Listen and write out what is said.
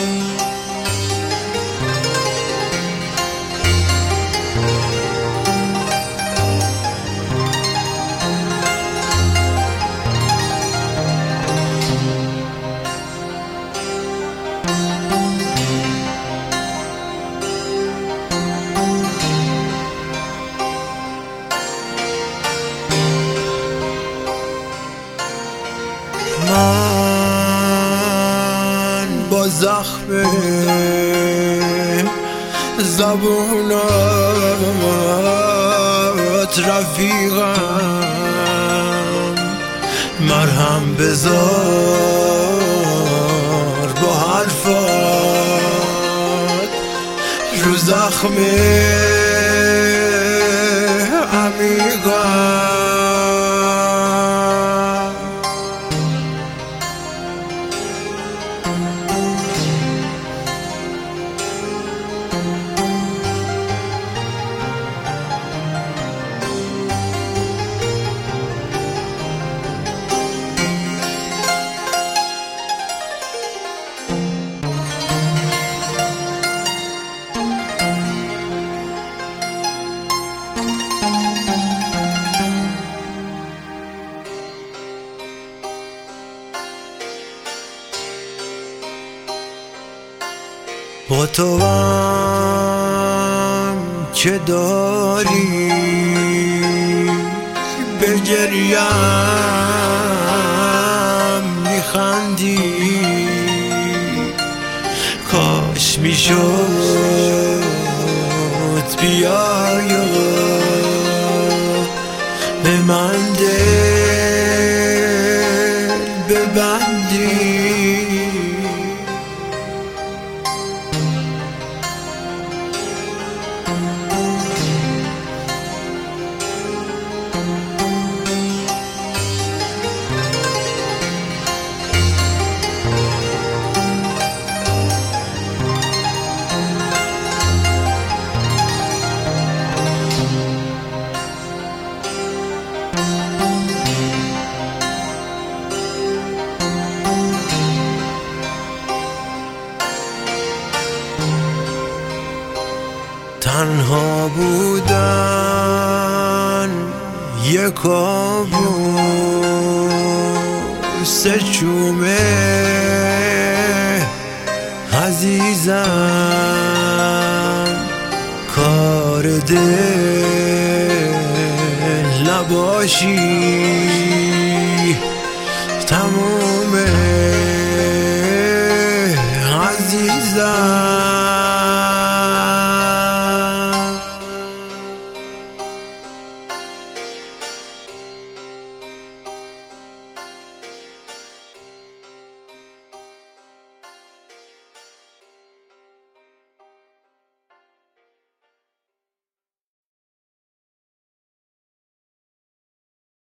من با زخم زبونات رفیقم، مرهم بذار با حرفات رو زخم عمیقم. با تو هم که داری به گریم میخندی، کاش میشد بیای و به من دل ببندی. تنها بودن یک کابوس چومه عزیزم، کار دل نباشی تمومه عزیزم.